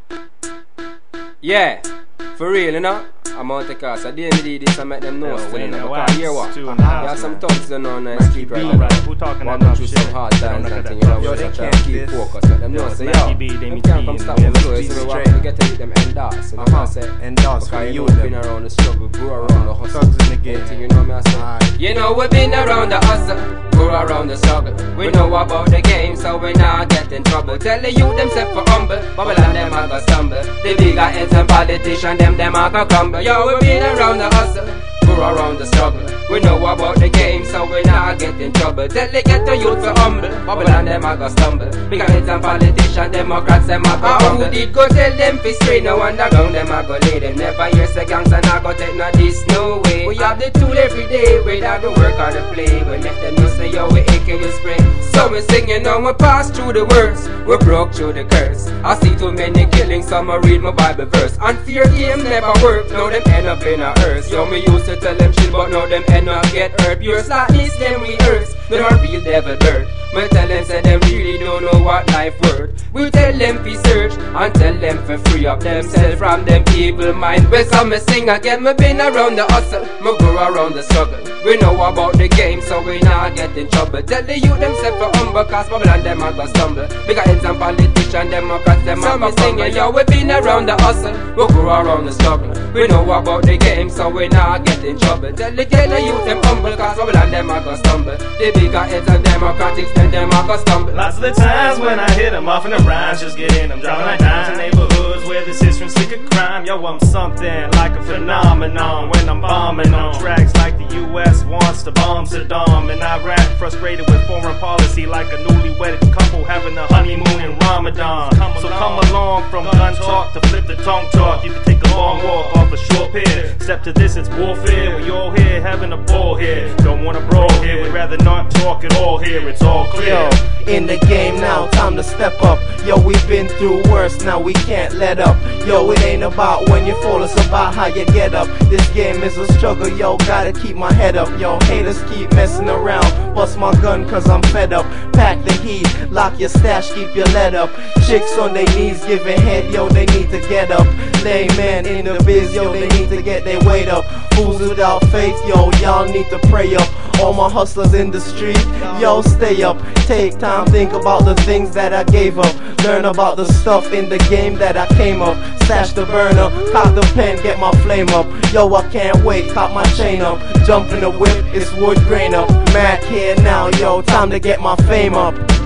Yeah, for real, you know. I'm out the cast. At the end of the day, this I make them know still, you know. Because hear what? You have some thugs that know nice keep right now. Who talking walking through some hard times and things, you know. We just try to keep focused. Let them know, say, yo, them can't come stop us. So you see, we want to get to them endorse. You know what I say? Endorse for you. We've been around the struggle, grew around the hustle. Thugs in the game. You know me, I say. You know, we've been around the hustle, grew around the struggle. We know about the game, so we not get in trouble. Tell the youth themself for humble, Babylon them a go stumble. The bigger heads and politicians, them a go crumble. Yo, we been around the hustle, grew around the struggle. We know about the game, so we not get in trouble. Tell the ghetto youth for humble, Babylon them a go stumble. Bigger heads and politicians, Democrats them a go crumble. Who did go tell them fi straight, no underground them a go lay. Them never hear say gangsta nah go take no this no way. We have the tool every day, whether the work or the play. We make them know say yo we AK you spray. So we sing you know we pass through the words, we broke through the curse. I see too many killings, some I read my Bible verse. And fear game never work, now them end up in a hearse. Yo me used to tell them chill, but now them end up get hurt. Pure slackness them rehearse, they don't real devil bird. We tell them say them really don't know what life worth. We tell them fi search and tell them fi free up themselves from them evil mind. Well some me sing again, me been around the hustle, me go around the struggle. We know about the game, so we not get in trouble. Tell the youth themself for humble, cause Babylon them a go stumble. Bigger heads and politicians, Democrats them a go sing. Yo, we been around the hustle, we go around the struggle. We know about the game, so we not get in trouble. Tell the youth them humble, cause Babylon them a go stumble. The bigger heads and Democrats them a go stumble. Lots of the times when I hit them off in the rhymes, just get in them, driving like dimes in neighborhoods where the system sick of crime. Yo, I'm something like a phenomenon when I'm bombing on tracks like the U.S. wants to bomb Saddam in Iraq, frustrated with foreign policy like a newly wedded couple having a honeymoon in Ramadan. So come along from gun talk to flip the tongue talk. You can take a long walk off a short pier. Step to this, it's warfare. We all here having a ball here. Don't wanna brawl here, we'd rather not talk at all here. It's all clear. Yo, in the game now, time to step up. Yo, we've been through worse, now we can't let up. Yo, it ain't about when you fall, it's about how you get up. This game is a struggle, yo, gotta keep my head up. Yo, haters keep messing around, bust my gun cause I'm fed up. Pack the heat, lock your stash, keep your lead up. Chicks on their knees giving head, yo, they need to get up. Layman in the biz, yo, they need to get their weight up. Fools without faith, yo, y'all need to pray up. All my hustlers in the street, yo, stay up. Take time, think about the things that I gave up. Learn about the stuff in the game that I came up. Stash the burner, cock the pen, get my flame up. Yo, I can't wait, cop my chain up. Jump in the whip, it's wood grain up. Mac here now, yo, time to get my fame up.